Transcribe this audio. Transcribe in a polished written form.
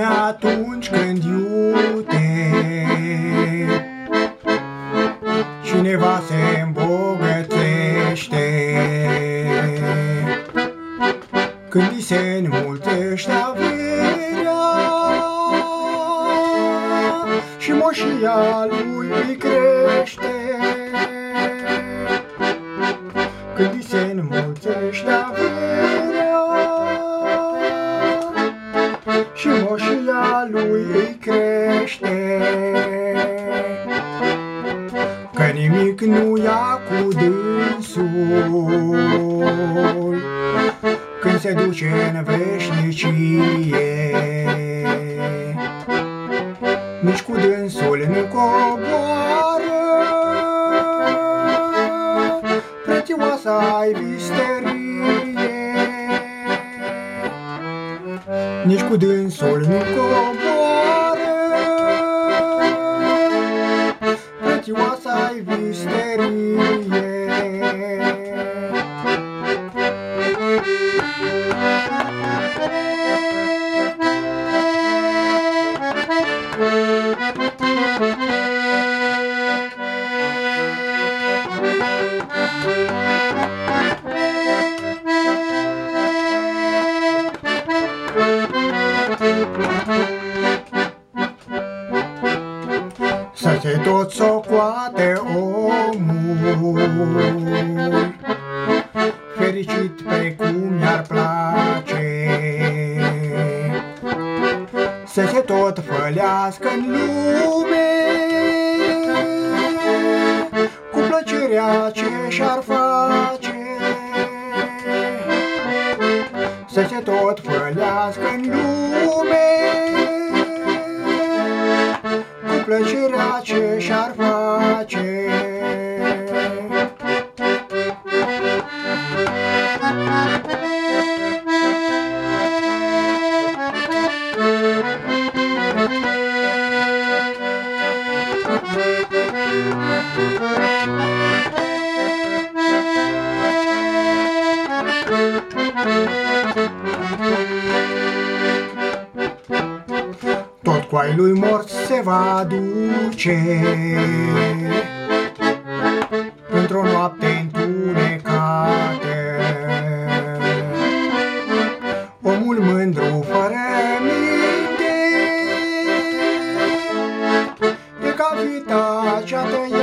atunci când iute cineva se îmbogățește, când îi se înmulțește averea și moșia lui îi crește. Când îi se înmulțește averea și moșia lui îi crește, că nimic nu ia cu dânsul când se duce în veșnicie. Nici cu dânsul nu coboară prețioasa-i visterie. Nici cu dânsul nu coboară prețioasa-i visterie. Să se tot socoate omul fericit precum i-ar place, să se tot fălească în lume cu plăcerea ce și-ar face. Să se tot fălească în lume cu plăcerea ce și-ar face. Tot cu ai lui mort se va duce într-o noapte întunecată. Omul mândru fără minte e ca vita cea tăiată.